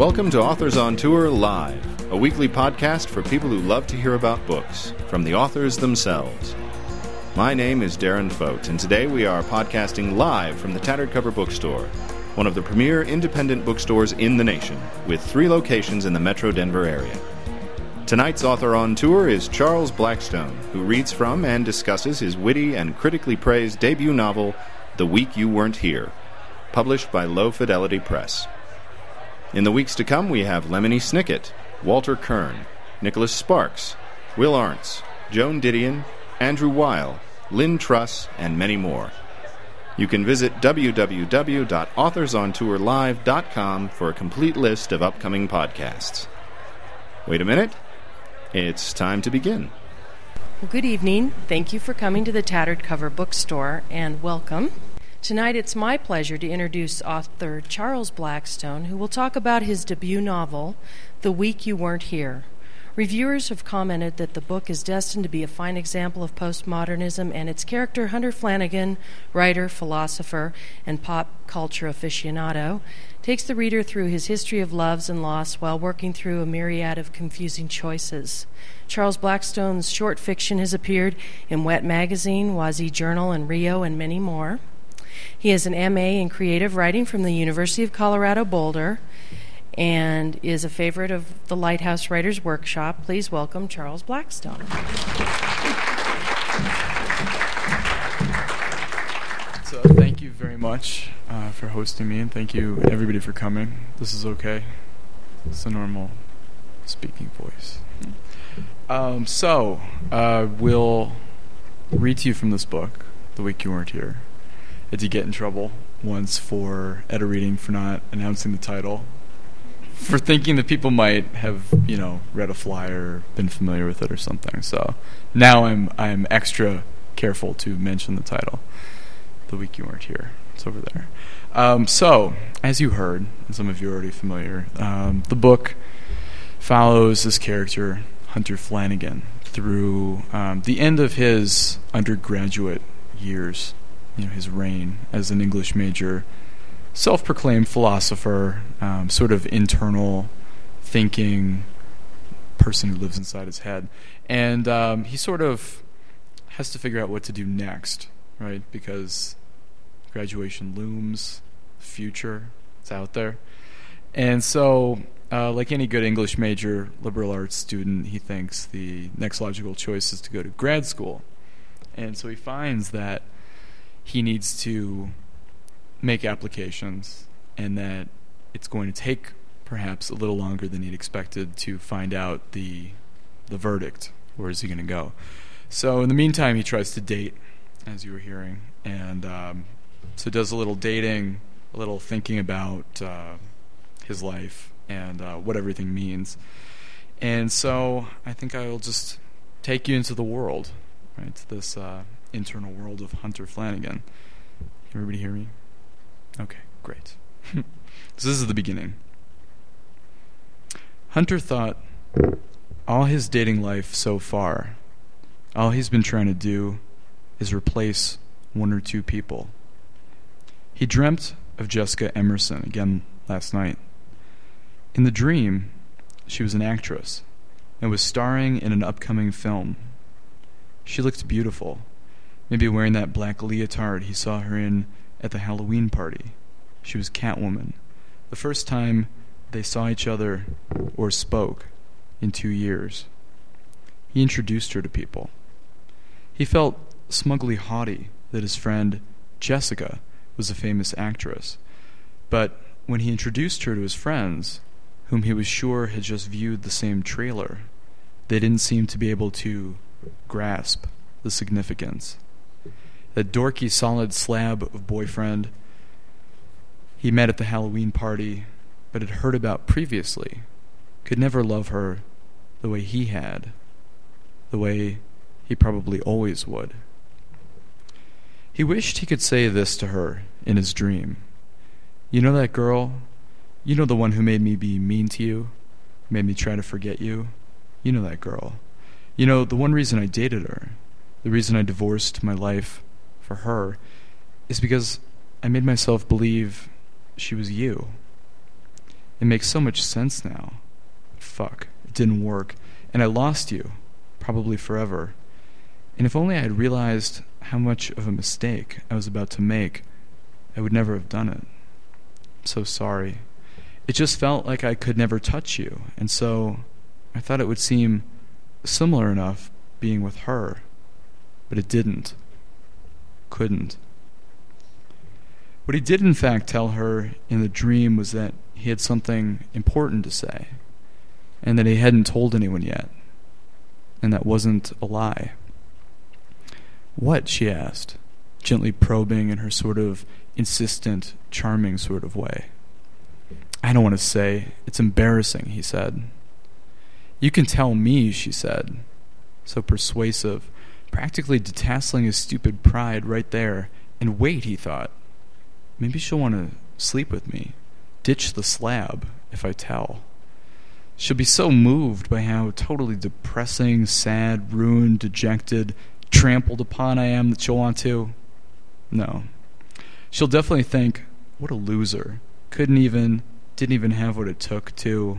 Welcome to Authors on Tour Live, a weekly podcast for people who love to hear about books, from the authors themselves. My name is Darren Fote, and today we are podcasting live from the Tattered Cover Bookstore, one of the premier independent bookstores in the nation, with 3 locations in the Metro Denver area. Tonight's author on tour is Charles Blackstone, who reads from and discusses his witty and critically praised debut novel, The Week You Weren't Here, published by Low Fidelity Press. In the weeks to come, we have Lemony Snicket, Walter Kern, Nicholas Sparks, Will Arntz, Joan Didion, Andrew Weil, Lynn Truss, and many more. You can visit www.authorsontourlive.com for a complete list of upcoming podcasts. Wait a minute. It's time to begin. Well, good evening. Thank you for coming to the Tattered Cover Bookstore, and welcome. Tonight it's my pleasure to introduce author Charles Blackstone, who will talk about his debut novel, The Week You Weren't Here. Reviewers have commented that the book is destined to be a fine example of postmodernism, and its character, Hunter Flanagan, writer, philosopher, and pop culture aficionado, takes the reader through his history of loves and loss while working through a myriad of confusing choices. Charles Blackstone's short fiction has appeared in Wet Magazine, Wazee Journal, and Rio, and many more. He has an M.A. in creative writing from the University of Colorado Boulder and is a favorite of the Lighthouse Writers Workshop. Please welcome Charles Blackstone. So thank you very much for hosting me, and thank you everybody for coming. This is okay. It's a normal speaking voice. We'll read to you from this book, The Week You Weren't Here. I did get in trouble once at a reading for not announcing the title, for thinking that people might have, read a flyer, been familiar with it or something. So now I'm extra careful to mention the title, The Week You Weren't Here. It's over there. So, as you heard, and some of you are already familiar, the book follows this character, Hunter Flanagan, through the end of his undergraduate years. His reign as an English major, self-proclaimed philosopher, sort of internal thinking person who lives inside his head. And he sort of has to figure out what to do next, right? Because graduation looms, the future, it's out there. And so, like any good English major, liberal arts student, he thinks the next logical choice is to go to grad school. And so he finds that he needs to make applications, and that it's going to take perhaps a little longer than he'd expected to find out the verdict. Where is he going to go? So in the meantime, he tries to date, as you were hearing, and so does a little dating, a little thinking about his life and what everything means. And so I think I'll just take you into the world, right? This internal world of Hunter Flanagan. Can everybody hear me? Okay, great. So this is the beginning. Hunter thought all his dating life so far, all he's been trying to do is replace 1 or 2 people. He dreamt of Jessica Emerson again last night. In the dream, she was an actress and was starring in an upcoming film. She looked beautiful, maybe wearing that black leotard he saw her in at the Halloween party. She was Catwoman, the first time they saw each other or spoke in 2 years. He introduced her to people. He felt smugly haughty that his friend Jessica was a famous actress, but when he introduced her to his friends, whom he was sure had just viewed the same trailer, they didn't seem to be able to grasp the significance. That dorky solid slab of boyfriend he met at the Halloween party but had heard about previously could never love her the way he had, the way he probably always would. He wished he could say this to her in his dream. You know that girl? You know the one who made me be mean to you? Made me try to forget you? You know that girl. You know, the one reason I dated her, the reason I divorced my life for her, is because I made myself believe she was you. It makes so much sense now. Fuck, it didn't work, and I lost you, probably forever. And if only I had realized how much of a mistake I was about to make, I would never have done it. I'm so sorry. It just felt like I could never touch you, and so I thought it would seem similar enough being with her, but it didn't. Couldn't. What he did in fact tell her in the dream was that he had something important to say, and that he hadn't told anyone yet, and that wasn't a lie. What? She asked, gently probing in her sort of insistent, charming sort of way. I don't want to say. It's embarrassing, he said. You can tell me, she said, so persuasive, practically detasseling his stupid pride right there. And wait, he thought, maybe she'll want to sleep with me, ditch the slab, if I tell. She'll be so moved by how totally depressing, sad, ruined, dejected, trampled upon I am that she'll want to. No. She'll definitely think, what a loser. Didn't even have what it took to.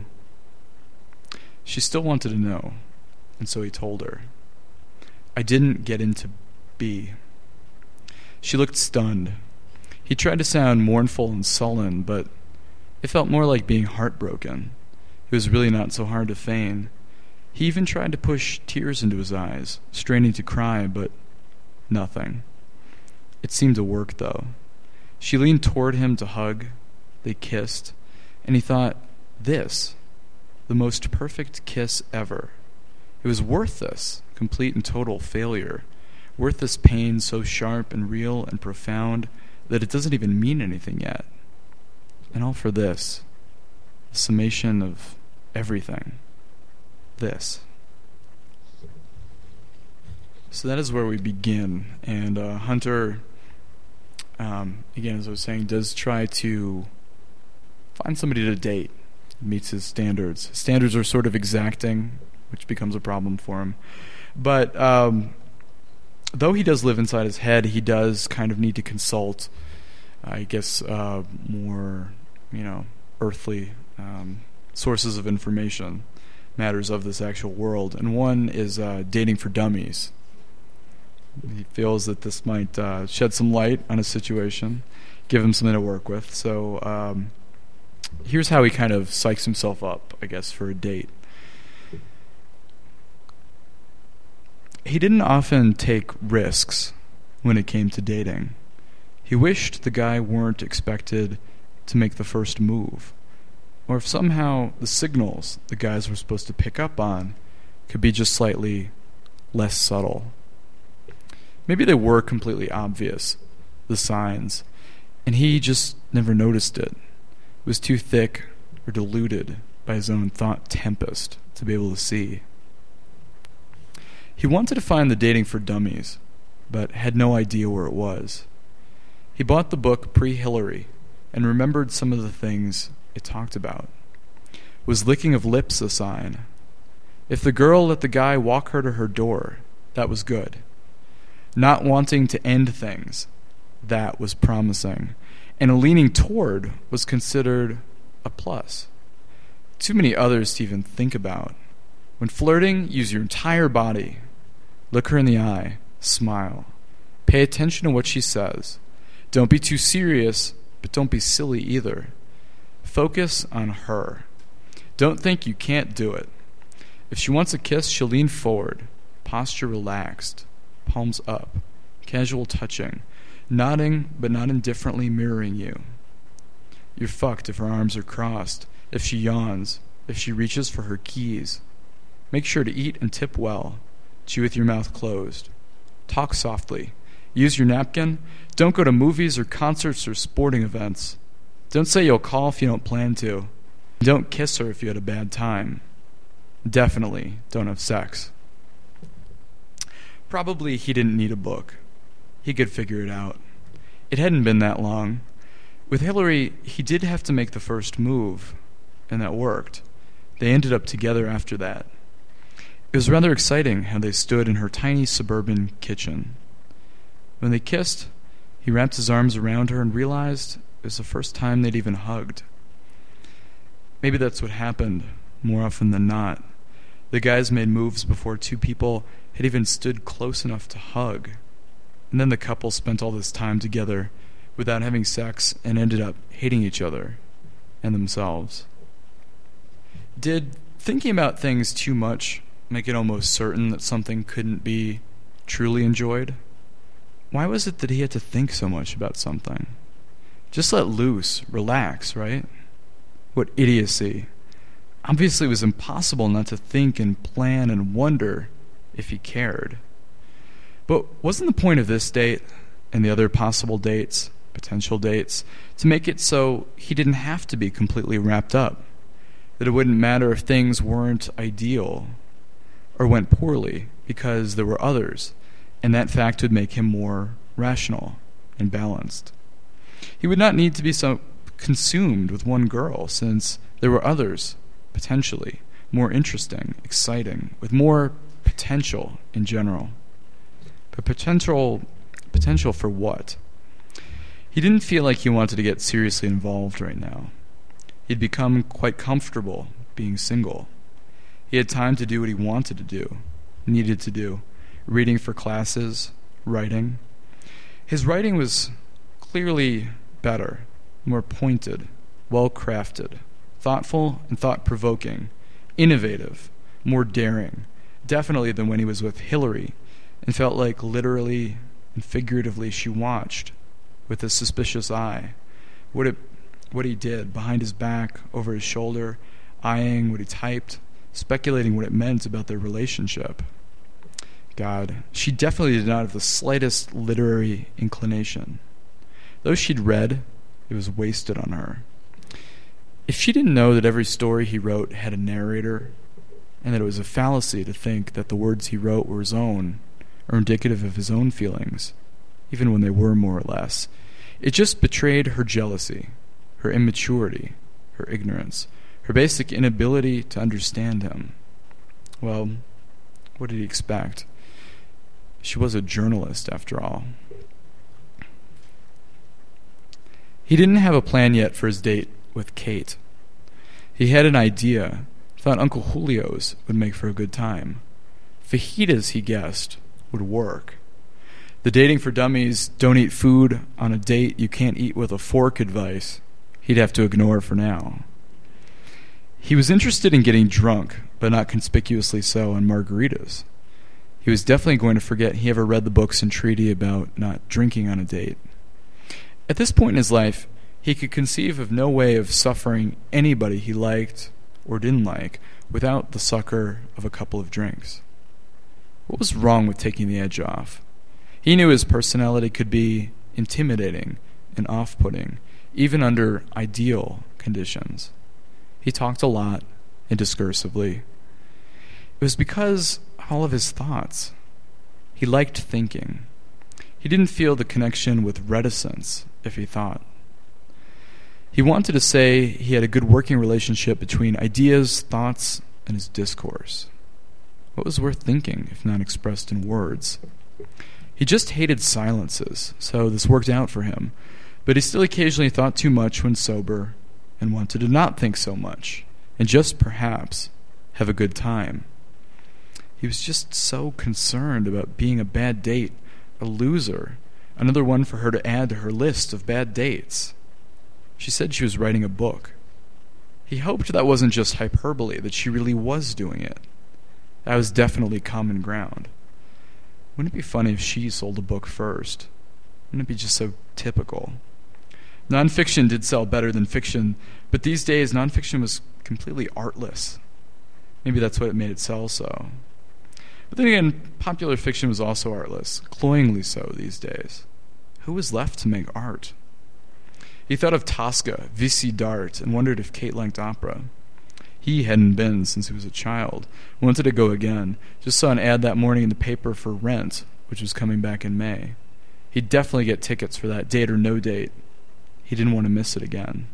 She still wanted to know, and so he told her. I didn't get into B. She looked stunned. He tried to sound mournful and sullen, but it felt more like being heartbroken. It was really not so hard to feign. He even tried to push tears into his eyes, straining to cry, but nothing. It seemed to work, though. She leaned toward him to hug. They kissed, and he thought, this, the most perfect kiss ever. It was worth this complete and total failure, worth this pain so sharp and real and profound that it doesn't even mean anything yet. And all for this, the summation of everything. This. So that is where we begin. And Hunter, again, as I was saying, does try to find somebody to date. Meets his standards. His standards are sort of exacting, which becomes a problem for him. But though he does live inside his head, he does kind of need to consult, I guess, more, earthly sources of information, matters of this actual world. And one is Dating for Dummies. He feels that this might shed some light on his situation, give him something to work with. So here's how he kind of psychs himself up, I guess, for a date. He didn't often take risks when it came to dating. He wished the guy weren't expected to make the first move, or if somehow the signals the guys were supposed to pick up on could be just slightly less subtle. Maybe they were completely obvious, the signs, and he just never noticed it. It was too thick or diluted by his own thought tempest to be able to see. He wanted to find the Dating for Dummies, but had no idea where it was. He bought the book pre-Hillary and remembered some of the things it talked about. Was licking of lips a sign? If the girl let the guy walk her to her door, that was good. Not wanting to end things, that was promising. And a leaning toward was considered a plus. Too many others to even think about. When flirting, use your entire body. Look her in the eye. Smile. Pay attention to what she says. Don't be too serious, but don't be silly either. Focus on her. Don't think you can't do it. If she wants a kiss, she'll lean forward. Posture relaxed. Palms up. Casual touching. Nodding, but not indifferently mirroring you. You're fucked if her arms are crossed, if she yawns, if she reaches for her keys. Make sure to eat and tip well. Chew with your mouth closed. Talk softly. Use your napkin. Don't go to movies or concerts or sporting events. Don't say you'll call if you don't plan to. Don't kiss her if you had a bad time. Definitely don't have sex. Probably he didn't need a book. He could figure it out. It hadn't been that long. With Hillary, he did have to make the first move, and that worked. They ended up together after that. It was rather exciting how they stood in her tiny suburban kitchen. When they kissed, he wrapped his arms around her and realized it was the first time they'd even hugged. Maybe that's what happened more often than not. The guys made moves before two people had even stood close enough to hug. And then the couple spent all this time together without having sex and ended up hating each other and themselves. Did thinking about things too much make it almost certain that something couldn't be truly enjoyed? Why was it that he had to think so much about something? Just let loose, relax, right? What idiocy. Obviously it was impossible not to think and plan and wonder if he cared. But wasn't the point of this date and the other possible dates, potential dates, to make it so he didn't have to be completely wrapped up? That it wouldn't matter if things weren't ideal or went poorly because there were others, and that fact would make him more rational and balanced. He would not need to be so consumed with one girl since there were others, potentially, more interesting, exciting, with more potential in general. But potential for what? He didn't feel like he wanted to get seriously involved right now. He'd become quite comfortable being single. He had time to do what he wanted to do, needed to do, reading for classes, writing. His writing was clearly better, more pointed, well-crafted, thoughtful and thought-provoking, innovative, more daring, definitely than when he was with Hillary, and felt like literally and figuratively she watched, with a suspicious eye, what he did behind his back, over his shoulder, eyeing what he typed, speculating what it meant about their relationship. God, she definitely did not have the slightest literary inclination. Though she'd read, it was wasted on her. If she didn't know that every story he wrote had a narrator, and that it was a fallacy to think that the words he wrote were his own, or indicative of his own feelings, even when they were more or less, it just betrayed her jealousy, her immaturity, her ignorance, her basic inability to understand him. Well, what did he expect? She was a journalist, after all. He didn't have a plan yet for his date with Kate. He had an idea, thought Uncle Julio's would make for a good time. Fajitas, he guessed, would work. The dating for dummies, don't eat food on a date you can't eat with a fork advice, he'd have to ignore for now. He was interested in getting drunk, but not conspicuously so, on margaritas. He was definitely going to forget he ever read the books and treaty about not drinking on a date. At this point in his life, he could conceive of no way of suffering anybody he liked or didn't like without the succor of a couple of drinks. What was wrong with taking the edge off? He knew his personality could be intimidating and off-putting, even under ideal conditions. He talked a lot and discursively. It was because of all of his thoughts. He liked thinking. He didn't feel the connection with reticence if he thought. He wanted to say he had a good working relationship between ideas, thoughts, and his discourse. What was worth thinking if not expressed in words? He just hated silences, so this worked out for him, but he still occasionally thought too much when sober and wanted to not think so much and just perhaps have a good time. He was just so concerned about being a bad date, a loser, another one for her to add to her list of bad dates. She said she was writing a book. He hoped that wasn't just hyperbole, that she really was doing it. That was definitely common ground. Wouldn't it be funny if she sold a book first? Wouldn't it be just so typical? Nonfiction did sell better than fiction, but these days nonfiction was completely artless. Maybe that's what made it sell so. But then again, popular fiction was also artless, cloyingly so these days. Who was left to make art? He thought of Tosca, Vici d'Art, and wondered if Kate liked opera. He hadn't been since he was a child, wanted to go again, just saw an ad that morning in the paper for Rent, which was coming back in May. He'd definitely get tickets for that, date or no date. He didn't want to miss it again.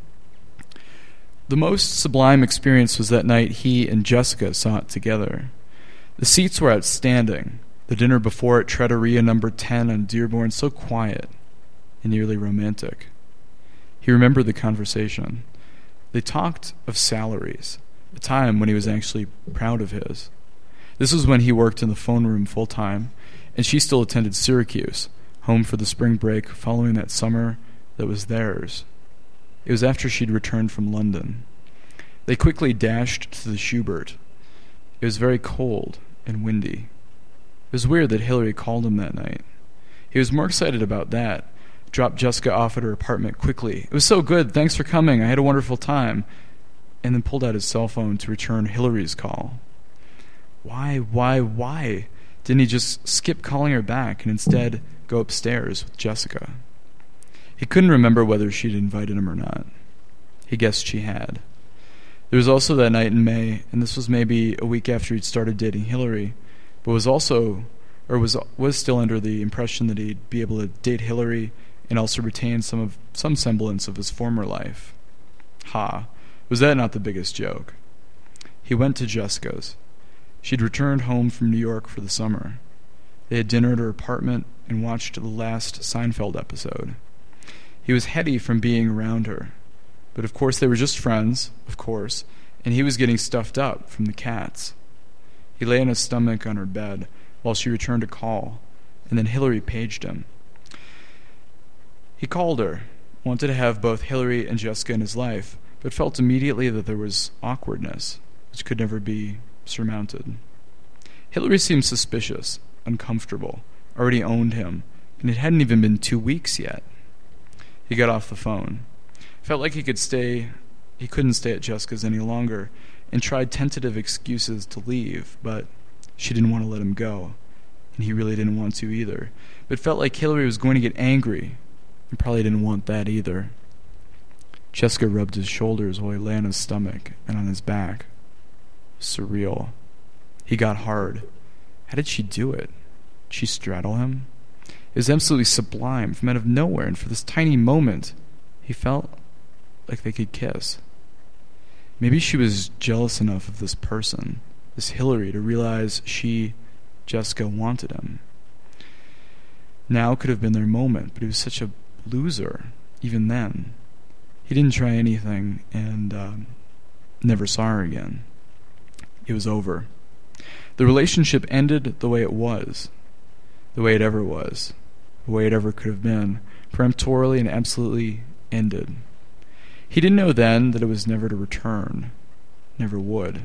The most sublime experience was that night he and Jessica saw it together. The seats were outstanding, the dinner before at Trattoria No. 10 on Dearborn so quiet and nearly romantic. He remembered the conversation. They talked of salaries, a time when he was actually proud of his. This was when he worked in the phone room full-time, and she still attended Syracuse, home for the spring break following that summer that was theirs. It was after she'd returned from London. They quickly dashed to the Schubert. It was very cold and windy. It was weird that Hillary called him that night. He was more excited about that. Dropped Jessica off at her apartment quickly. It was so good. Thanks for coming. I had a wonderful time. And then pulled out his cell phone to return Hillary's call. Why? Didn't he just skip calling her back and instead go upstairs with Jessica? He couldn't remember whether she'd invited him or not. He guessed she had. There was also that night in May, and this was maybe a week after he'd started dating Hillary, but was still under the impression that he'd be able to date Hillary and also retain some semblance of his former life. Was that not the biggest joke? He went to Jessica's. She'd returned home from New York for the summer. They had dinner at her apartment and watched the last Seinfeld episode. He was heady from being around her. But of course they were just friends, and he was getting stuffed up from the cats. He lay on his stomach on her bed while she returned a call, and then Hillary paged him. He called her, wanted to have both Hillary and Jessica in his life, but felt immediately that there was awkwardness, which could never be surmounted. Hillary seemed suspicious, uncomfortable, already owned him, and it hadn't even been 2 weeks yet. He got off the phone. Felt like he couldn't stay at Jessica's any longer, and tried tentative excuses to leave, but she didn't want to let him go, and he really didn't want to either. But felt like Hillary was going to get angry, and probably didn't want that either. Jessica rubbed his shoulders while he lay on his stomach and on his back. Surreal. He got hard. How did she do it? Did she straddle him? It was absolutely sublime, from out of nowhere, and for this tiny moment, he felt like they could kiss. Maybe she was jealous enough of this person, this Hillary, to realize Jessica, wanted him. Now could have been their moment, but he was such a loser, even then. He didn't try anything, and never saw her again. It was over. The relationship ended the way it was, the way it ever was, the way it ever could have been, peremptorily and absolutely ended. He didn't know then that it was never to return, never would.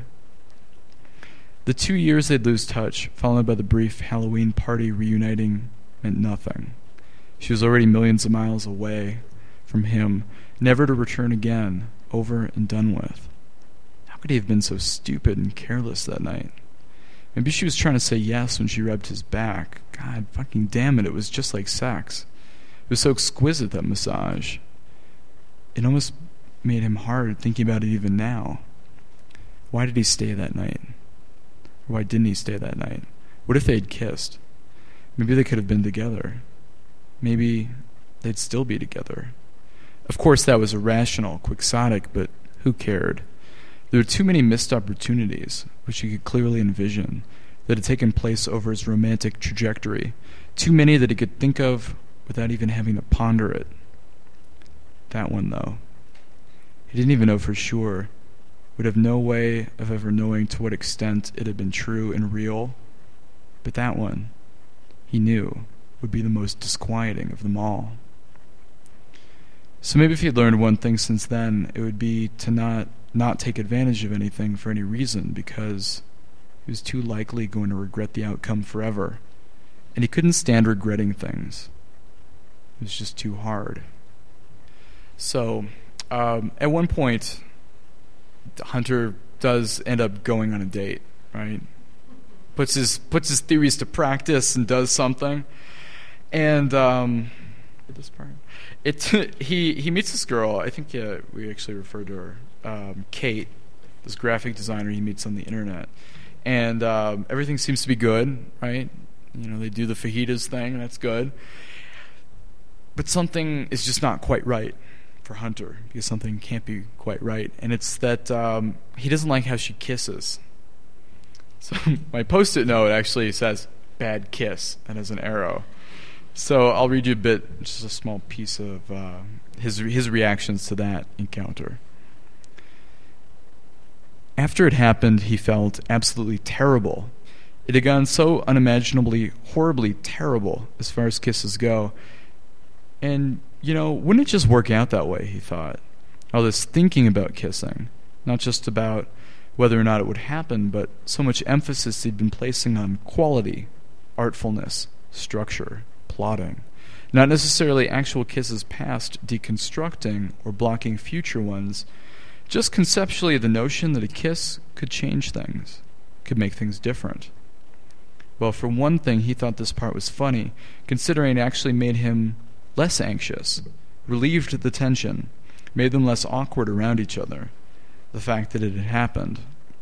The 2 years they'd lose touch, followed by the brief Halloween party reuniting, meant nothing. She was already millions of miles away from him, never to return again, over and done with. How could he have been so stupid and careless that night? Maybe she was trying to say yes when she rubbed his back. God fucking damn it, it was just like sex. It was so exquisite, that massage. It almost made him hard thinking about it even now. Why did he stay that night? Or why didn't he stay that night? What if they had kissed? Maybe they could have been together. Maybe they'd still be together. Of course, that was irrational, quixotic, but who cared? There were too many missed opportunities, which he could clearly envision, that had taken place over his romantic trajectory. Too many that he could think of without even having to ponder it. That one, though, he didn't even know for sure, would have no way of ever knowing to what extent it had been true and real. But that one, he knew, would be the most disquieting of them all. So maybe if he'd learned one thing since then, it would be to not take advantage of anything for any reason, because he was too likely going to regret the outcome forever. And he couldn't stand regretting things. It was just too hard. So, at one point, Hunter does end up going on a date, right? Puts his theories to practice and does something. And this part, he meets this girl. I think we actually referred to her, Kate, this graphic designer he meets on the internet, and everything seems to be good, right? You know, they do the fajitas thing, and that's good. But something is just not quite right for Hunter, because something can't be quite right, and it's that he doesn't like how she kisses. So my post-it note actually says "bad kiss" and has an arrow. So I'll read you a bit, just a small piece of his reactions to that encounter. After it happened, he felt absolutely terrible. It had gone so unimaginably, horribly terrible as far as kisses go. And, wouldn't it just work out that way, he thought. All this thinking about kissing, not just about whether or not it would happen, but so much emphasis he'd been placing on quality, artfulness, structure, plotting. Not necessarily actual kisses past deconstructing or blocking future ones, just conceptually the notion that a kiss could change things, could make things different. Well, for one thing, he thought this part was funny, considering it actually made him less anxious, relieved the tension, made them less awkward around each other, the fact that it had happened.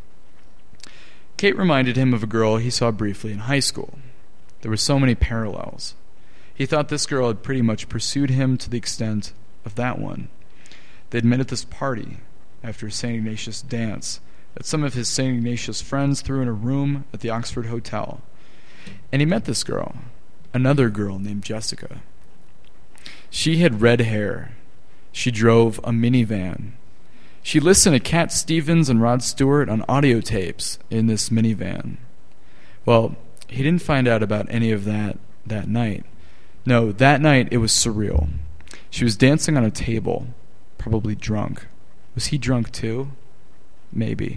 Kate reminded him of a girl he saw briefly in high school. There were so many parallels. He thought this girl had pretty much pursued him to the extent of that one. They'd met at this party, after a St. Ignatius dance, that some of his St. Ignatius friends threw in a room at the Oxford Hotel. And he met this girl, another girl named Jessica. She had red hair. She drove a minivan. She listened to Cat Stevens and Rod Stewart on audio tapes in this minivan. Well, he didn't find out about any of that night. No, that night it was surreal. She was dancing on a table, probably drunk. Was he drunk too? Maybe.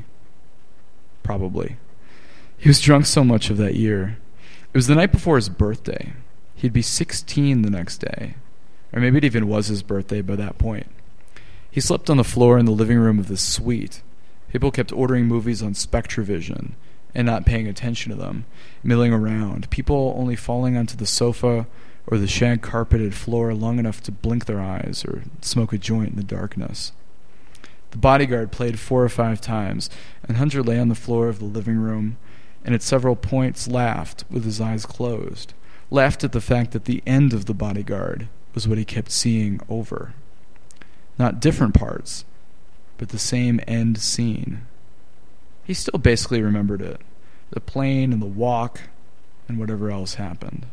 Probably. He was drunk so much of that year. It was the night before his birthday. He'd be 16 the next day. Or maybe it even was his birthday by that point. He slept on the floor in the living room of this suite. People kept ordering movies on Spectravision and not paying attention to them, milling around, people only falling onto the sofa or the shag-carpeted floor long enough to blink their eyes or smoke a joint in the darkness. The Bodyguard played 4 or 5 times, and Hunter lay on the floor of the living room and at several points laughed with his eyes closed, laughed at the fact that the end of the Bodyguard was what he kept seeing over. Not different parts, but the same end scene. He still basically remembered it, the plane and the walk and whatever else happened.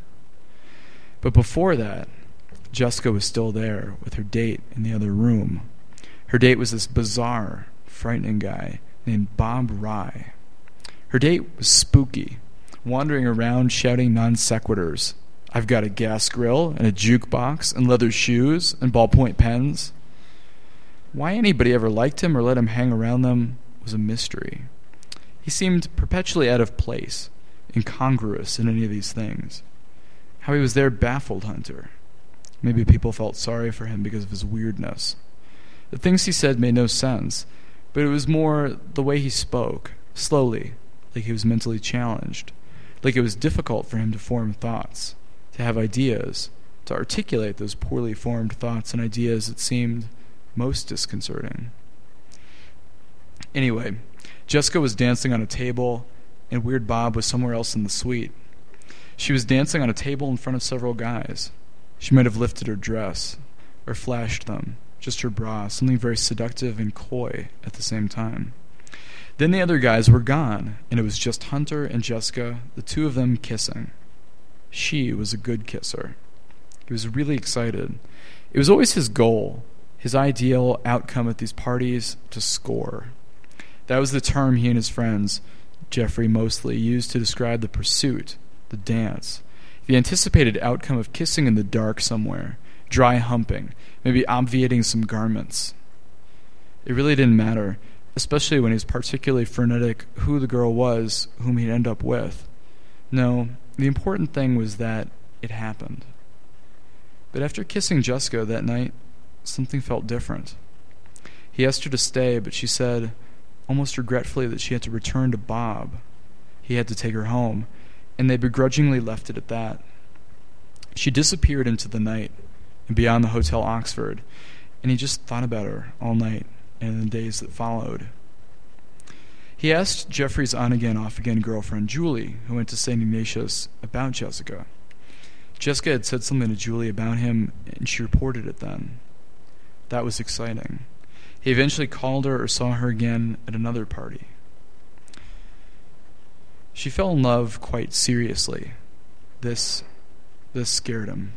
But before that, Jessica was still there with her date in the other room. Her date was this bizarre, frightening guy named Bob Rye. Her date was spooky, wandering around shouting non sequiturs. I've got a gas grill and a jukebox and leather shoes and ballpoint pens. Why anybody ever liked him or let him hang around them was a mystery. He seemed perpetually out of place, incongruous in any of these things. How he was there baffled Hunter. Maybe people felt sorry for him because of his weirdness. The things he said made no sense, but it was more the way he spoke, slowly, like he was mentally challenged, like it was difficult for him to form thoughts, to have ideas, to articulate those poorly formed thoughts and ideas that seemed most disconcerting. Anyway, Jessica was dancing on a table, and Weird Bob was somewhere else in the suite. She was dancing on a table in front of several guys. She might have lifted her dress, or flashed them, just her bra, something very seductive and coy at the same time. Then the other guys were gone, and it was just Hunter and Jessica, the two of them kissing. She was a good kisser. He was really excited. It was always his goal, his ideal outcome at these parties, to score. That was the term he and his friends, Jeffrey mostly, used to describe the pursuit, the dance, the anticipated outcome of kissing in the dark somewhere, dry humping, maybe obviating some garments. It really didn't matter, especially when he was particularly frenetic, who the girl was whom he'd end up with. No, the important thing was that it happened. But after kissing Jessica that night, something felt different. He asked her to stay, but she said, almost regretfully, that she had to return to Bob. He had to take her home, and they begrudgingly left it at that. She disappeared into the night and beyond the Hotel Oxford, and he just thought about her all night and in the days that followed. He asked Jeffrey's on-again, off-again girlfriend, Julie, who went to St. Ignatius, about Jessica. Jessica had said something to Julie about him, and she reported it then. That was exciting. He eventually called her or saw her again at another party. She fell in love quite seriously. This scared him.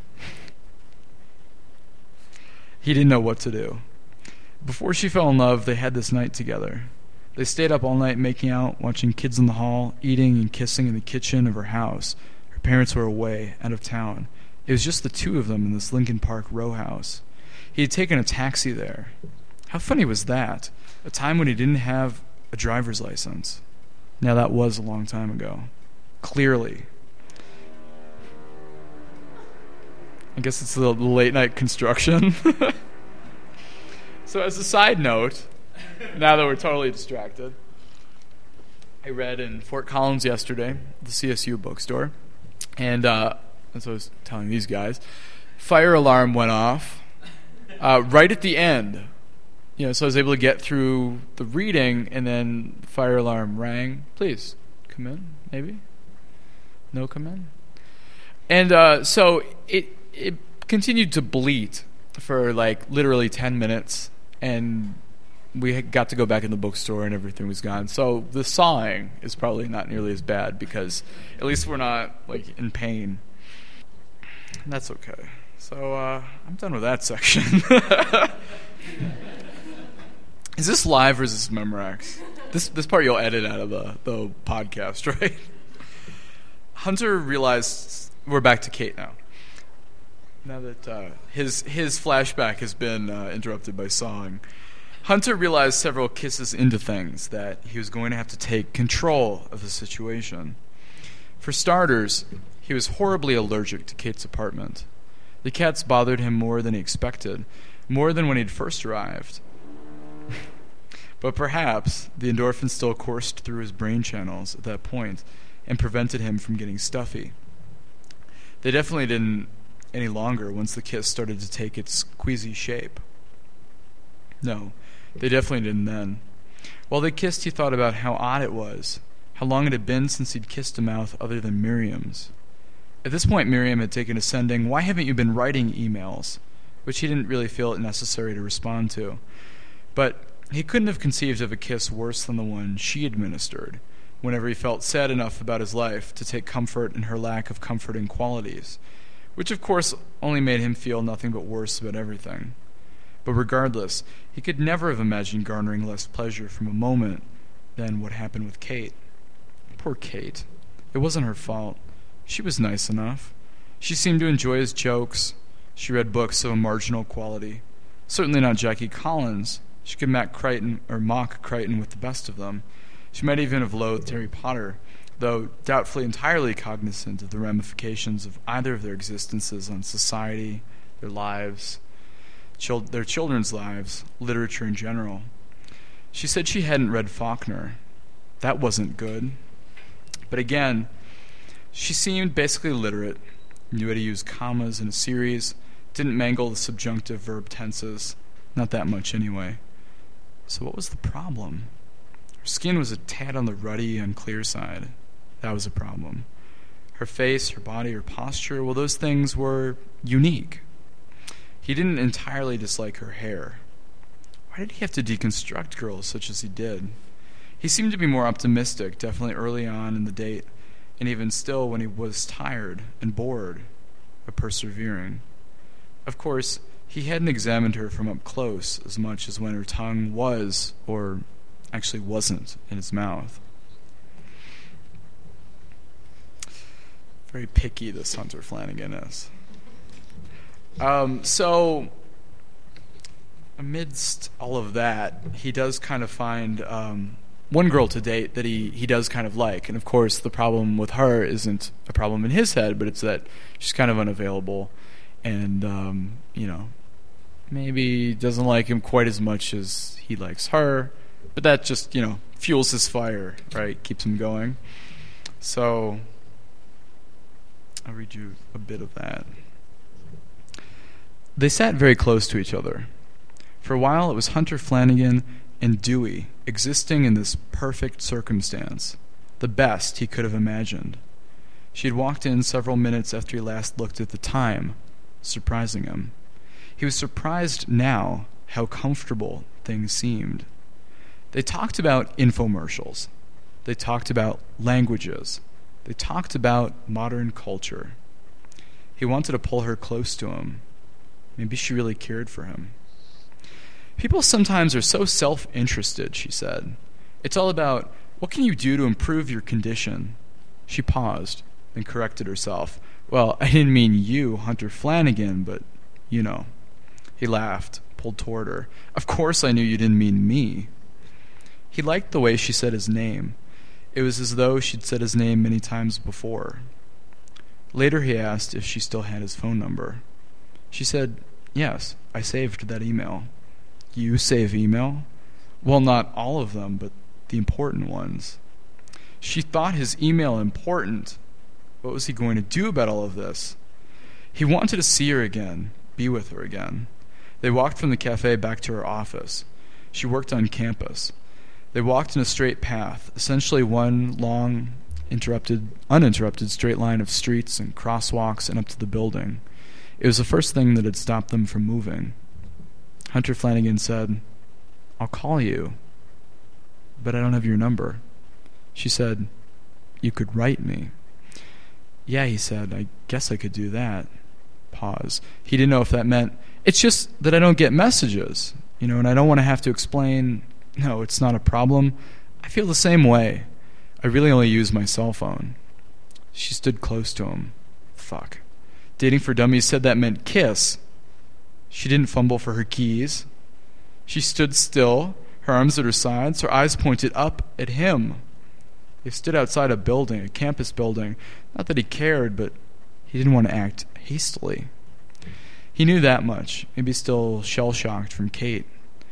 He didn't know what to do. Before she fell in love, they had this night together. They stayed up all night making out, watching kids in the hall, eating and kissing in the kitchen of her house. Her parents were away, out of town. It was just the two of them in this Lincoln Park row house. He had taken a taxi there. How funny was that? A time when he didn't have a driver's license. Now that was a long time ago. Clearly. I guess it's the late night construction. So as a side note, now that we're totally distracted, I read in Fort Collins yesterday, the CSU bookstore, and as I was telling these guys, fire alarm went off right at the end. So I was able to get through the reading, and then the fire alarm rang. Please, come in, maybe? No, come in? And so it continued to bleat for literally 10 minutes, and we got to go back in the bookstore and everything was gone. So the sawing is probably not nearly as bad because at least we're not in pain. And that's okay. So I'm done with that section. Is this live or is this Memorex? This part you'll edit out of the podcast, right? Hunter realized we're back to Kate now. Now that his flashback has been interrupted by sawing. Hunter realized several kisses into things that he was going to have to take control of the situation. For starters, he was horribly allergic to Kate's apartment. The cats bothered him more than he expected, more than when he'd first arrived. But perhaps the endorphin still coursed through his brain channels at that point and prevented him from getting stuffy. They definitely didn't any longer once the kiss started to take its queasy shape. No, they definitely didn't then. While they kissed, he thought about how odd it was, how long it had been since he'd kissed a mouth other than Miriam's. At this point, Miriam had taken a sending, "Why haven't you been writing emails?" which he didn't really feel it necessary to respond to. But he couldn't have conceived of a kiss worse than the one she administered, whenever he felt sad enough about his life to take comfort in her lack of comforting qualities, which of course only made him feel nothing but worse about everything. But regardless, he could never have imagined garnering less pleasure from a moment than what happened with Kate. Poor Kate. It wasn't her fault. She was nice enough. She seemed to enjoy his jokes. She read books of a marginal quality. Certainly not Jackie Collins. She could mock Crichton with the best of them. She might even have loathed Harry Potter, though doubtfully entirely cognizant of the ramifications of either of their existences on society, their lives, their children's lives, literature in general. She said she hadn't read Faulkner. That wasn't good. But again, she seemed basically literate, knew how to use commas in a series, didn't mangle the subjunctive verb tenses, not that much anyway. So what was the problem? Her skin was a tad on the ruddy, unclear side. That was a problem. Her face, her body, her posture, well, those things were unique. He didn't entirely dislike her hair. Why did he have to deconstruct girls such as he did? He seemed to be more optimistic, definitely early on in the date, and even still when he was tired and bored of persevering. Of course, he hadn't examined her from up close as much as when her tongue was, or actually wasn't, in his mouth. Very picky, this Hunter Flanagan is. So, amidst all of that, he does kind of find one girl to date that he does kind of like. And of course, the problem with her isn't a problem in his head, but it's that she's kind of unavailable and, maybe doesn't like him quite as much as he likes her. But that just, fuels his fire, right? Keeps him going. So, I'll read you a bit of that. They sat very close to each other. For a while, it was Hunter Flanagan and Dewey existing in this perfect circumstance, the best he could have imagined. She had walked in several minutes after he last looked at the time, surprising him. He was surprised now how comfortable things seemed. They talked about infomercials. They talked about languages. They talked about modern culture. He wanted to pull her close to him. Maybe she really cared for him. People sometimes are so self-interested, she said. It's all about, what can you do to improve your condition? She paused, then corrected herself. Well, I didn't mean you, Hunter Flanagan, but you know. He laughed, pulled toward her. Of course I knew you didn't mean me. He liked the way she said his name. It was as though she'd said his name many times before. Later he asked if she still had his phone number. She said, yes, I saved that email. You save email? Well, not all of them, but the important ones. She thought his email important. What was he going to do about all of this? He wanted to see her again, be with her again. They walked from the cafe back to her office. She worked on campus. They walked in a straight path, essentially one long, uninterrupted straight line of streets and crosswalks and up to the building. It was the first thing that had stopped them from moving. Hunter Flanagan said, I'll call you, but I don't have your number. She said, you could write me. Yeah, he said, I guess I could do that. Pause. He didn't know if that meant, it's just that I don't get messages, and I don't want to have to explain, no, it's not a problem. I feel the same way. I really only use my cell phone. She stood close to him. Fuck. Dating for Dummies said that meant kiss. She didn't fumble for her keys. She stood still, her arms at her sides, her eyes pointed up at him. They stood outside a building, a campus building. Not that he cared, but he didn't want to act hastily. He knew that much, maybe still shell-shocked from Kate.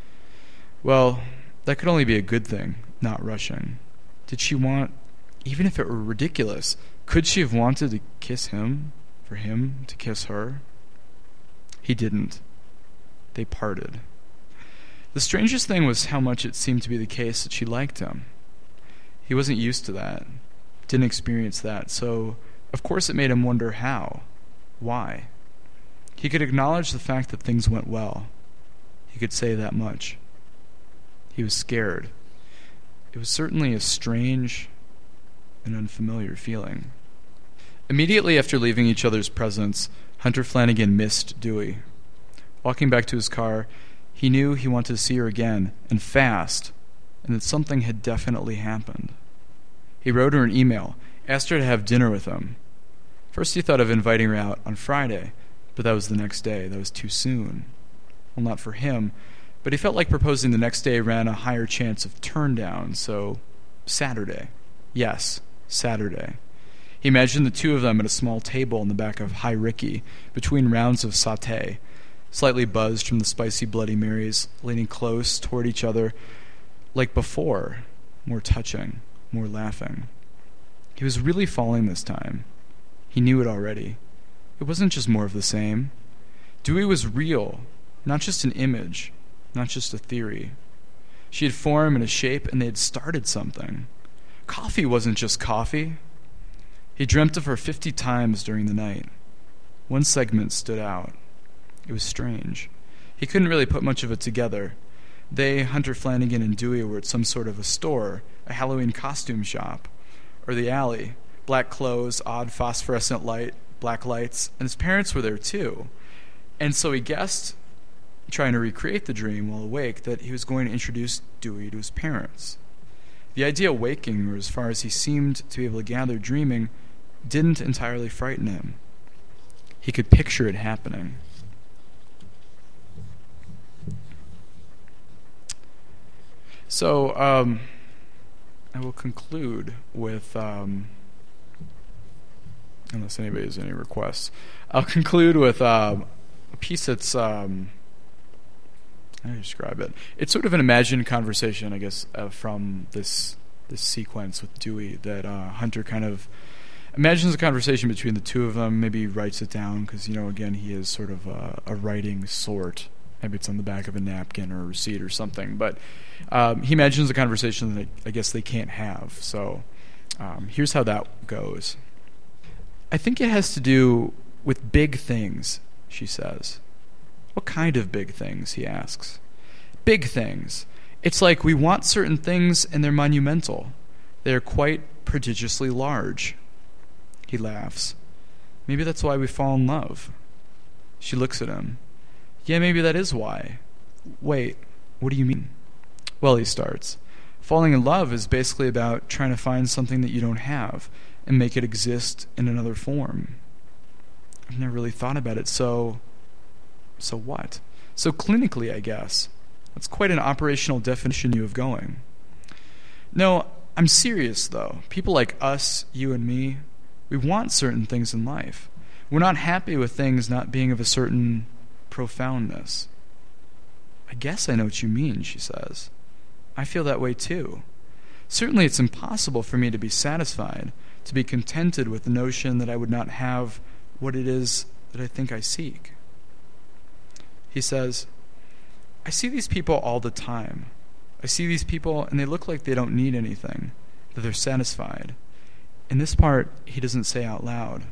Well, that could only be a good thing, not rushing. Did she want, even if it were ridiculous, could she have wanted to kiss him, for him to kiss her? He didn't. They parted. The strangest thing was how much it seemed to be the case that she liked him. He wasn't used to that, didn't experience that, so of course it made him wonder how, why. He could acknowledge the fact that things went well. He could say that much. He was scared. It was certainly a strange and unfamiliar feeling. Immediately after leaving each other's presence, Hunter Flanagan missed Dewey. Walking back to his car, he knew he wanted to see her again, and fast, and that something had definitely happened. He wrote her an email, asked her to have dinner with him. First he thought of inviting her out on Friday, but that was the next day. That was too soon. Well, not for him, but he felt like proposing the next day ran a higher chance of turn down, so Saturday. Yes, Saturday. He imagined the two of them at a small table in the back of High Ricky, between rounds of sauté, slightly buzzed from the spicy Bloody Marys, leaning close toward each other, like before, more touching, more laughing. He was really falling this time. He knew it already. It wasn't just more of the same. Dewey was real, not just an image, not just a theory. She had form and a shape, and they had started something. Coffee wasn't just coffee. He dreamt of her 50 times during the night. One segment stood out. It was strange. He couldn't really put much of it together. They, Hunter Flanagan and Dewey, were at some sort of a store, a Halloween costume shop, or the alley. Black clothes, odd phosphorescent light, black lights, and his parents were there too. And so he guessed, trying to recreate the dream while awake, that he was going to introduce Dewey to his parents. The idea of waking, or as far as he seemed to be able to gather dreaming, didn't entirely frighten him. He could picture it happening. So, I will conclude with, unless anybody has any requests, I'll conclude with a piece that's, how do you describe it? It's sort of an imagined conversation, I guess, from this sequence with Dewey that Hunter kind of imagines a conversation between the two of them, maybe writes it down, because, again, he is sort of a writing sort. Maybe it's on the back of a napkin or a receipt or something. But he imagines a conversation that I guess they can't have. So here's how that goes. I think it has to do with big things, she says. What kind of big things, he asks. Big things. It's like we want certain things and they're monumental. They're quite prodigiously large. He laughs. Maybe that's why we fall in love. She looks at him. Yeah, maybe that is why. Wait, what do you mean? Well, he starts. Falling in love is basically about trying to find something that you don't have and make it exist in another form. I've never really thought about it. So what? So clinically, I guess. That's quite an operational definition you have going. No, I'm serious, though. People like us, you and me, we want certain things in life. We're not happy with things not being of a certain profoundness. I guess I know what you mean, she says. I feel that way too. Certainly it's impossible for me to be satisfied, to be contented with the notion that I would not have what it is that I think I seek. He says, I see these people all the time. I see these people and they look like they don't need anything, that they're satisfied. And this part he doesn't say out loud.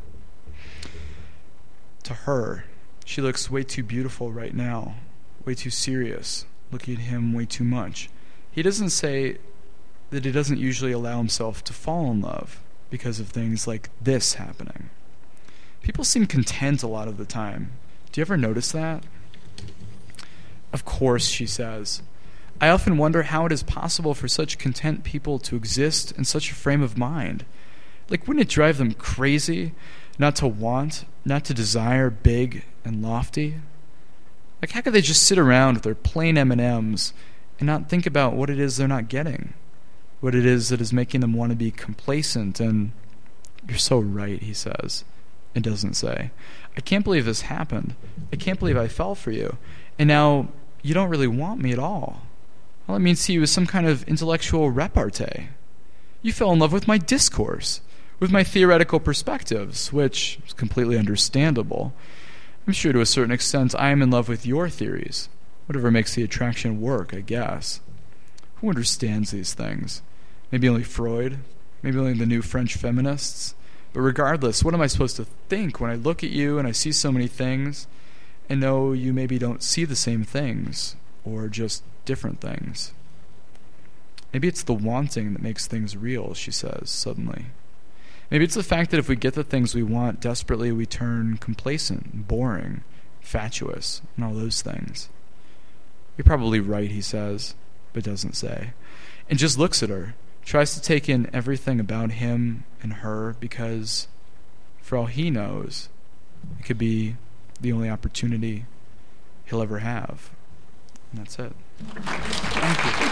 To her, she looks way too beautiful right now, way too serious, looking at him way too much. He doesn't say that he doesn't usually allow himself to fall in love because of things like this happening. People seem content a lot of the time. Do you ever notice that? Of course, she says. I often wonder how it is possible for such content people to exist in such a frame of mind. Like, wouldn't it drive them crazy not to want, not to desire big and lofty? Like, how could they just sit around with their plain M&Ms and not think about what it is they're not getting, what it is that is making them want to be complacent? And you're so right, he says. It doesn't say, I can't believe this happened. I can't believe I fell for you. And now you don't really want me at all. All it means to you is some kind of intellectual repartee. You fell in love with my discourse, with my theoretical perspectives, which is completely understandable. I'm sure to a certain extent I am in love with your theories. Whatever makes the attraction work, I guess. Who understands these things? Maybe only Freud, maybe only the new French feminists. But regardless, what am I supposed to think when I look at you and I see so many things and know you maybe don't see the same things or just different things? Maybe it's the wanting that makes things real, she says suddenly. Maybe it's the fact that if we get the things we want desperately, we turn complacent, boring, fatuous, and all those things. You're probably right, he says, but doesn't say. And just looks at her, tries to take in everything about him and her because, for all he knows, it could be the only opportunity he'll ever have. And that's it. Thank you.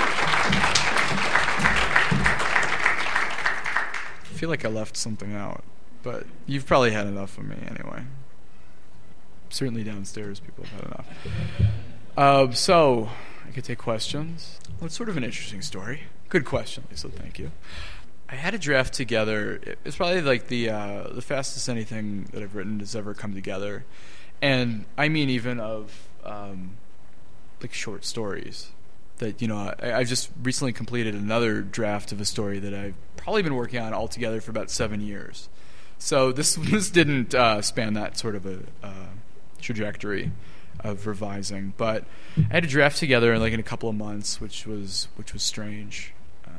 I feel like I left something out, but you've probably had enough of me anyway. Certainly downstairs people have had enough. So, I could take questions. Well, it's sort of an interesting story. Good question, Lisa, thank you. I had a draft together. It's probably like the fastest anything that I've written has ever come together. And I mean even of like short stories that, you know, I've just recently completed another draft of a story that I've probably been working on altogether for about 7 years. So this didn't span that sort of a trajectory of revising, but I had a draft together in a couple of months, which was strange,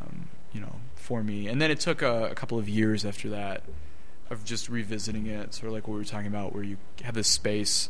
for me. And then it took a couple of years after that of just revisiting it, sort of like what we were talking about, where you have this space.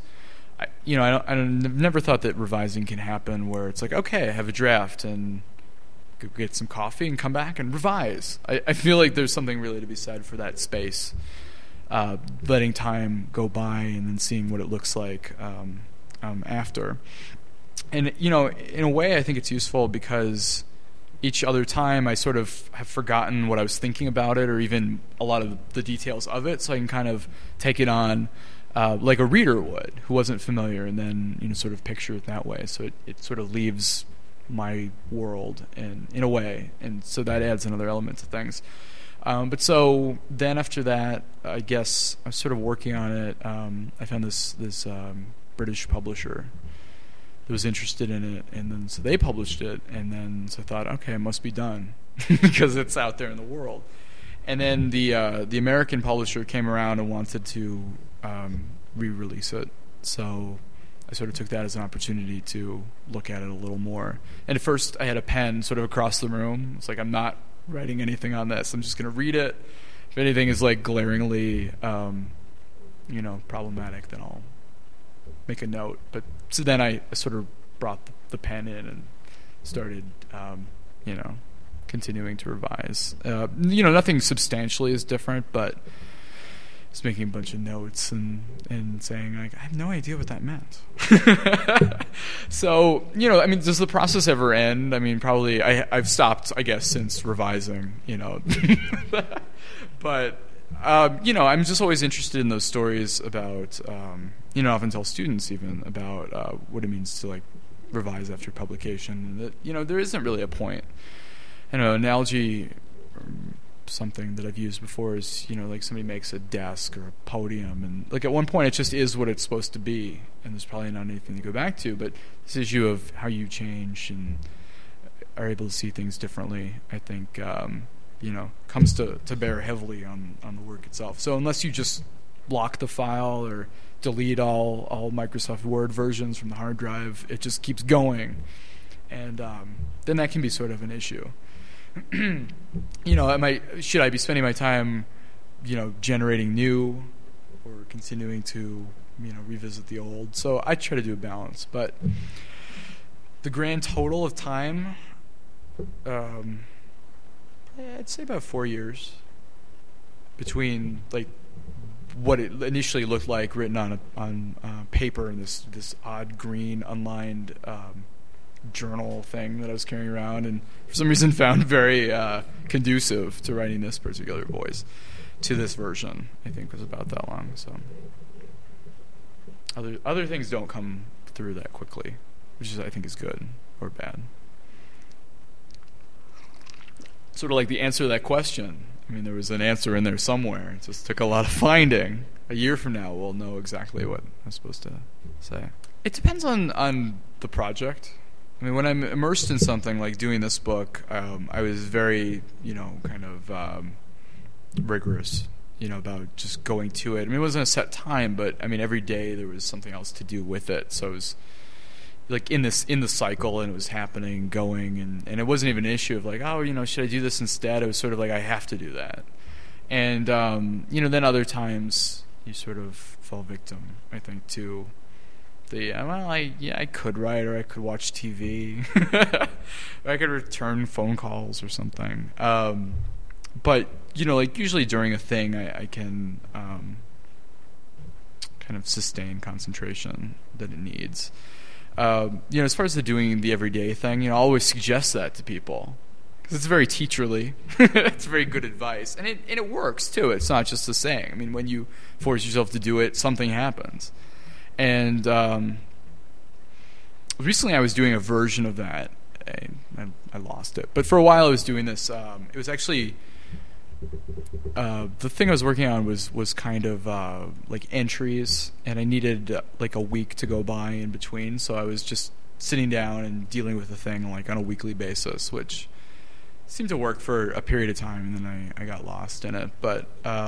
I've never thought that revising can happen where it's like, okay, I have a draft and go get some coffee and come back and revise. I feel like there's something really to be said for that space, letting time go by and then seeing what it looks like after. And, in a way I think it's useful because each other time I sort of have forgotten what I was thinking about it or even a lot of the details of it, so I can kind of take it on like a reader would who wasn't familiar and then, sort of picture it that way. So it sort of leaves my world in a way, and so that adds another element to things. But so then after that, I guess I was sort of working on it. I found this British publisher that was interested in it, and then so they published it, and then so I thought, okay, it must be done because it's out there in the world. And then the American publisher came around and wanted to re-release it, so I sort of took that as an opportunity to look at it a little more. And at first I had a pen sort of across the room. It's like, I'm not writing anything on this. I'm just going to read it. If anything is like glaringly, problematic, then I'll make a note. But so then I sort of brought the pen in and started, continuing to revise. Nothing substantially is different, but just making a bunch of notes and saying, like, I have no idea what that meant. So, does the process ever end? I mean, probably I've stopped, I guess, since revising, But, I'm just always interested in those stories about, often tell students even about what it means to, like, revise after publication. And that, there isn't really a point. An analogy, something that I've used before is, like somebody makes a desk or a podium, and like at one point it just is what it's supposed to be, and there's probably not anything to go back to. But this issue of how you change and are able to see things differently, I think, comes to bear heavily on the work itself. So unless you just lock the file or delete all Microsoft Word versions from the hard drive, it just keeps going, and then that can be sort of an issue. Should I be spending my time, generating new, or continuing to, revisit the old? So I try to do a balance, but the grand total of time, I'd say about 4 years between like what it initially looked like written on paper in this odd green unlined journal thing that I was carrying around, and for some reason found very conducive to writing this particular voice, to this version. I think was about that long. So other things don't come through that quickly, which I think is good or bad. Sort of like the answer to that question. I mean, there was an answer in there somewhere. It just took a lot of finding. A year from now, we'll know exactly what I'm supposed to say. It depends on the project. I mean, when I'm immersed in something like doing this book, I was very, rigorous, about just going to it. I mean, it wasn't a set time, but I mean, every day there was something else to do with it. So it was like in the cycle, and it was happening, going, and it wasn't even an issue of like, should I do this instead? It was sort of like, I have to do that. And, then other times you sort of fall victim, I think, to I could write, or I could watch TV, or I could return phone calls or something. But usually during a thing, I can kind of sustain concentration that it needs. As far as doing the everyday thing, I always suggest that to people because it's very teacherly. It's very good advice, and it works too. It's not just a saying. I mean, when you force yourself to do it, something happens. And recently I was doing a version of that. I lost it. But for a while I was doing this. It was actually... the thing I was working on was kind of like entries, and I needed like a week to go by in between. So I was just sitting down and dealing with the thing like on a weekly basis, which seemed to work for a period of time, and then I got lost in it. But...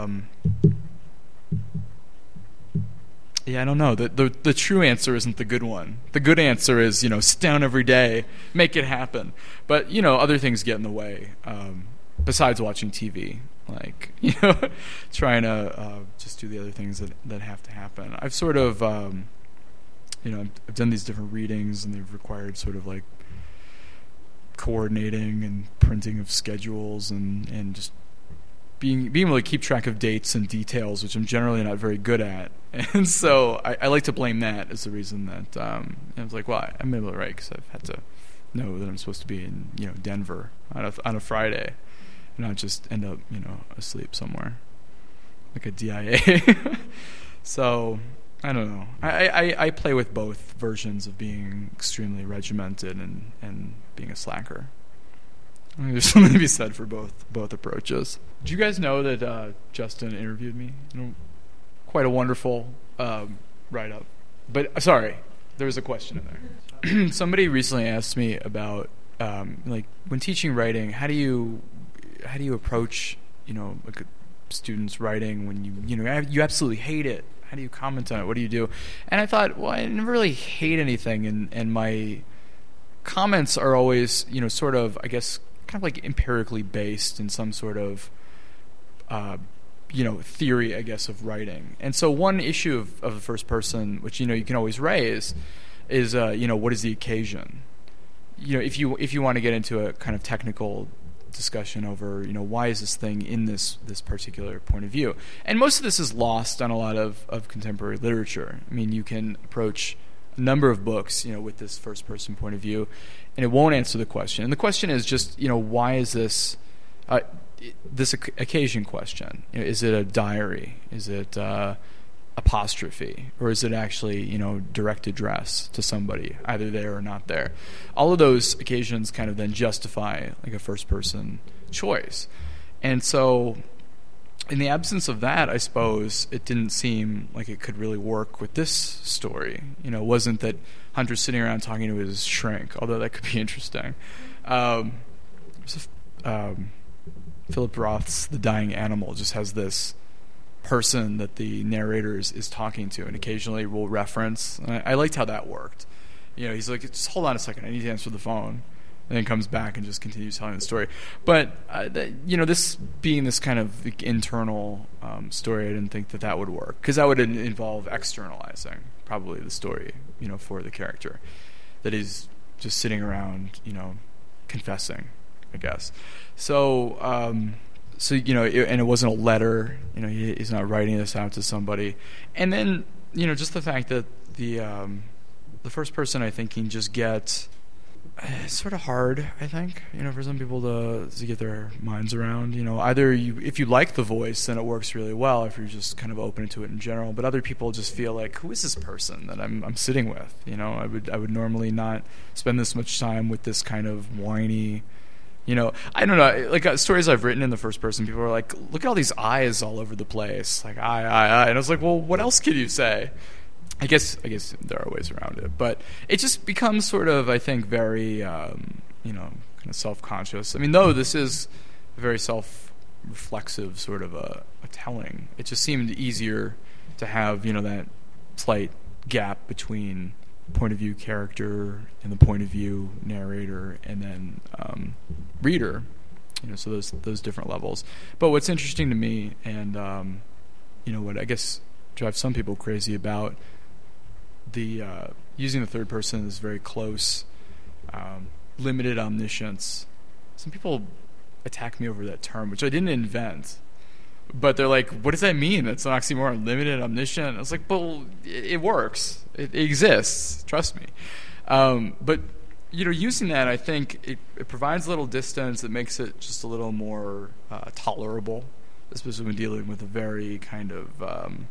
I don't know. The true answer isn't the good one. The good answer is, sit down every day, make it happen. But, other things get in the way, besides watching TV. Like, trying to just do the other things that have to happen. I've sort of, I've done these different readings, and they've required sort of like coordinating and printing of schedules and just being able to keep track of dates and details, which I'm generally not very good at. And so I like to blame that as the reason that I was like, well, I'm able to write because I've had to know that I'm supposed to be in Denver on a Friday, and not just end up asleep somewhere like a DIA. So I don't know. I play with both versions of being extremely regimented and being a slacker. I mean, there's something to be said for both approaches. Do you guys know that Justin interviewed me? Quite a wonderful write-up. But sorry, there was a question in there. Somebody recently asked me about like when teaching writing, how do you approach like a student's writing when you absolutely hate it? How do you comment on it? What do you do? And I thought, well, I never really hate anything, and my comments are always sort of, I guess, kind of like empirically based in some sort of theory, I guess, of writing. And so one issue of the first person, which you can always raise, is what is the occasion? if you want to get into a kind of technical discussion over, why is this thing in this particular point of view? And most of this is lost on a lot of contemporary literature. I mean, you can approach a number of books, with this first-person point of view, and it won't answer the question. And the question is just, why is this this occasion question? Is it a diary? Is it apostrophe, or is it actually direct address to somebody, either there or not there? All of those occasions kind of then justify like a first person choice. And so in the absence of that, I suppose it didn't seem like it could really work with this story. It wasn't that Hunter's sitting around talking to his shrink, although that could be interesting. Philip Roth's The Dying Animal just has this person that the narrator is talking to, and occasionally will reference. And I liked how that worked. He's like, just hold on a second, I need to answer the phone, and then comes back and just continues telling the story. But this being this kind of internal story, I didn't think that would work, because that would involve externalizing probably the story, for the character that is just sitting around, confessing, I guess. So and it wasn't a letter. He's not writing this out to somebody. And then, just the fact that the first person, I think, can just get it's sort of hard, I think, for some people to get their minds around. Either if you like the voice, then it works really well if you're just kind of open to it in general. But other people just feel like, who is this person that I'm sitting with? I would normally not spend this much time with this kind of whiny. I don't know, like stories I've written in the first person, people are like, look at all these eyes all over the place, like I. And I was like, well, what else could you say? I guess there are ways around it, but it just becomes sort of, I think, very, kind of self-conscious. I mean, though this is a very self-reflexive sort of a telling, it just seemed easier to have, that slight gap between point of view character and the point of view narrator and then reader, so those different levels. But what's interesting to me, and what I guess drives some people crazy about the using the third person is very close, limited omniscience. Some people attack me over that term, which I didn't invent. But they're like, what does that mean? That's an oxymoron, limited, omniscient. I was like, well, it works. It exists. Trust me. But, using that, I think it provides a little distance that makes it just a little more tolerable, especially when dealing with a very kind of,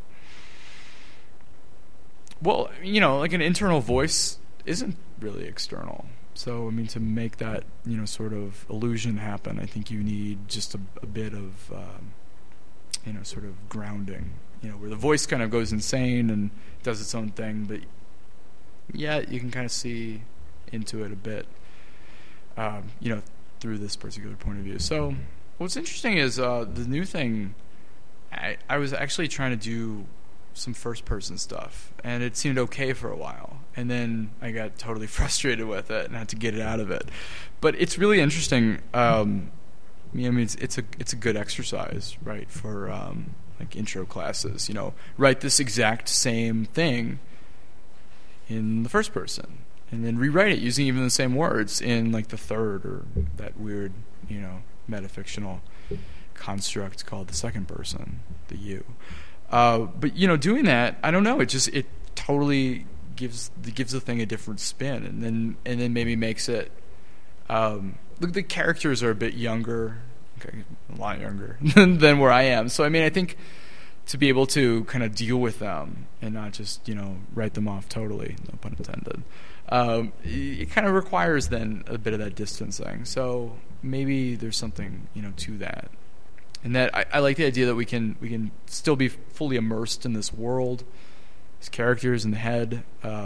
like an internal voice isn't really external. So, to make that, sort of illusion happen, I think you need just a bit of... sort of grounding, where the voice kind of goes insane and does its own thing, but yeah, you can kind of see into it a bit, through this particular point of view. So what's interesting is the new thing, I was actually trying to do some first-person stuff, and it seemed okay for a while, and then I got totally frustrated with it and had to get it out of it. But it's really interesting. It's a good exercise, right, for like intro classes. Write this exact same thing in the first person, and then rewrite it using even the same words in like the third, or that weird, metafictional construct called the second person, the you. But doing that, I don't know. It totally gives the thing a different spin, and then maybe makes it. Look, the characters are a bit younger, a lot younger than where I am. So, I think to be able to kind of deal with them and not just, write them off totally, no pun intended, it kind of requires then a bit of that distancing. So maybe there's something, to that. And that I like the idea that we can still be fully immersed in this world, these characters in the head.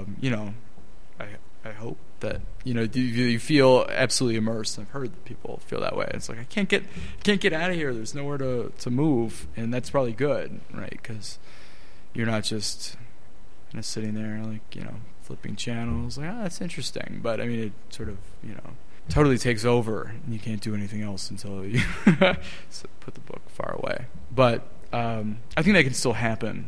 I hope that you feel absolutely immersed. I've heard that people feel that way. It's like I can't get out of here. There's nowhere to move, and that's probably good, right? Because you're not just kind of sitting there like flipping channels. Like, that's interesting, but it sort of totally takes over, and you can't do anything else until you so put the book far away. But I think that can still happen,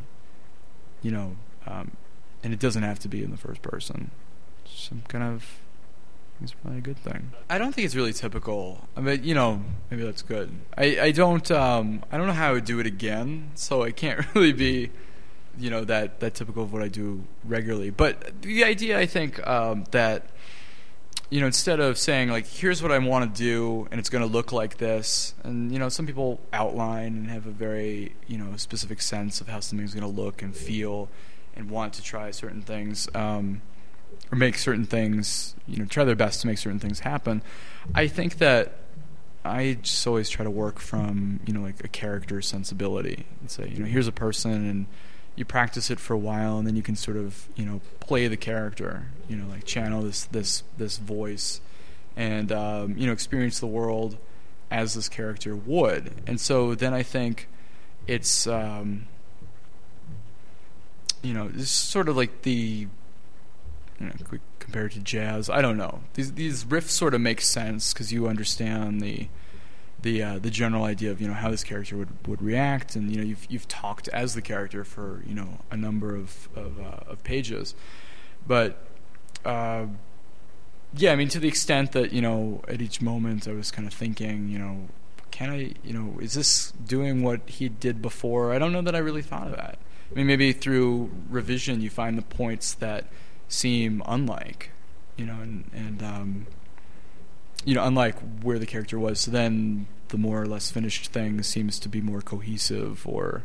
and it doesn't have to be in the first person. Some kind of it's probably a good thing. I don't think it's really typical. I mean, maybe that's good. I don't know how I would do it again, so I can't really be, that typical of what I do regularly. But the idea, I think, that, instead of saying, like, here's what I want to do, and it's going to look like this, and, some people outline and have a very, specific sense of how something's going to look and feel and want to try certain things, or make certain things, try their best to make certain things happen. I think that I just always try to work from, like a character sensibility and say, here's a person, and you practice it for a while, and then you can sort of, play the character, like channel this voice, and experience the world as this character would. And so then I think it's it's sort of like the compared to jazz. I don't know. These riffs sort of make sense because you understand the general idea of how this character would react, and you've talked as the character for a number of pages, but to the extent that at each moment I was kind of thinking can I is this doing what he did before? I don't know that I really thought of that. I mean, maybe through revision you find the points that seem unlike, unlike where the character was. So then the more or less finished thing seems to be more cohesive, or,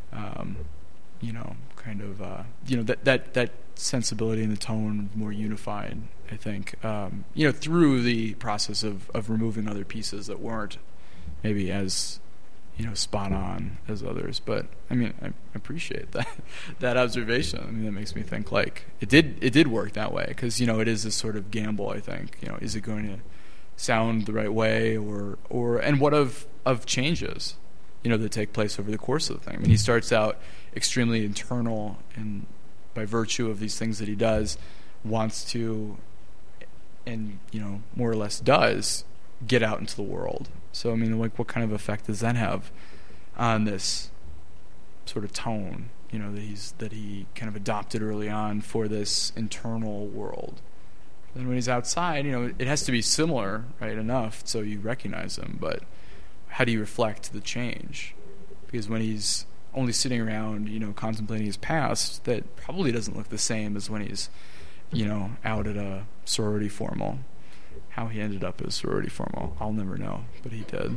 that sensibility and the tone more unified, I think, through the process of removing other pieces that weren't maybe as, spot on as others. But I mean, I appreciate that observation. I mean, that makes me think like it did work that way, because it is this sort of gamble. I think is it going to sound the right way, or and what of changes that take place over the course of the thing. I mean, he starts out extremely internal, and by virtue of these things that he does, wants to, and more or less does, get out into the world. So I mean, like, what kind of effect does that have on this sort of tone, that he kind of adopted early on for this internal world? And when he's outside, it has to be similar, right, enough so you recognize him, but how do you reflect the change? Because when he's only sitting around, contemplating his past, that probably doesn't look the same as when he's, out at a sorority formal. How he ended up at a sorority formal, I'll never know, but he did.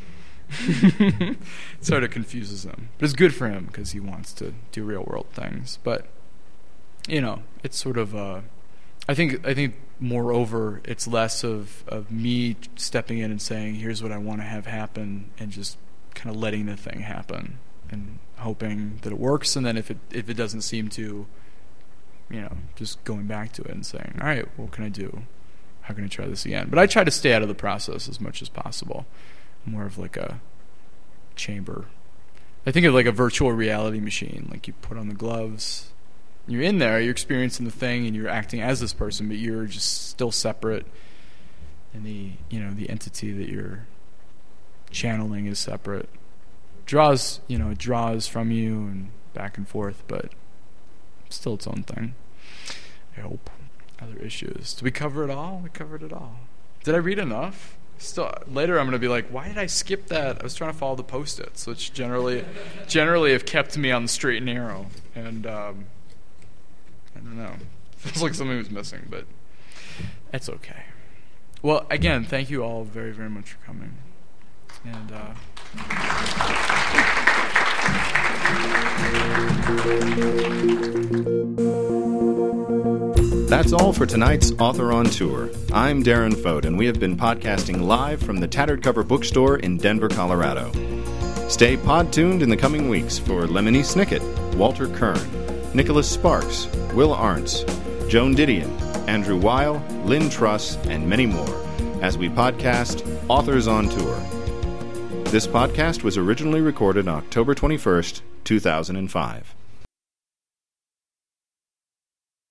It sort of confuses him. But it's good for him because he wants to do real world things. But, it's sort of I think moreover, it's less of me stepping in and saying, here's what I want to have happen, and just kind of letting the thing happen and hoping that it works. And then if it doesn't seem to, just going back to it and saying, all right, what can I do? How can I try this again? But I try to stay out of the process as much as possible. More of like a chamber. I think of like a virtual reality machine. Like you put on the gloves, you're in there, you're experiencing the thing, and you're acting as this person, but you're just still separate, and the entity that you're channeling is separate. It draws from you and back and forth, but still its own thing. I hope. Other issues. Did we cover it all? We covered it all. Did I read enough? Still, later I'm going to be like, why did I skip that? I was trying to follow the Post-its, which generally have kept me on the straight and narrow. And I don't know. Feels like something was missing, but that's okay. Well, again, thank you all very, very much for coming. And that's all for tonight's Author on Tour. I'm Darren Fote, and we have been podcasting live from the Tattered Cover Bookstore in Denver, Colorado. Stay pod-tuned in the coming weeks for Lemony Snicket, Walter Kern, Nicholas Sparks, Will Arntz, Joan Didion, Andrew Weil, Lynn Truss, and many more as we podcast Authors on Tour. This podcast was originally recorded on October 21st, 2005.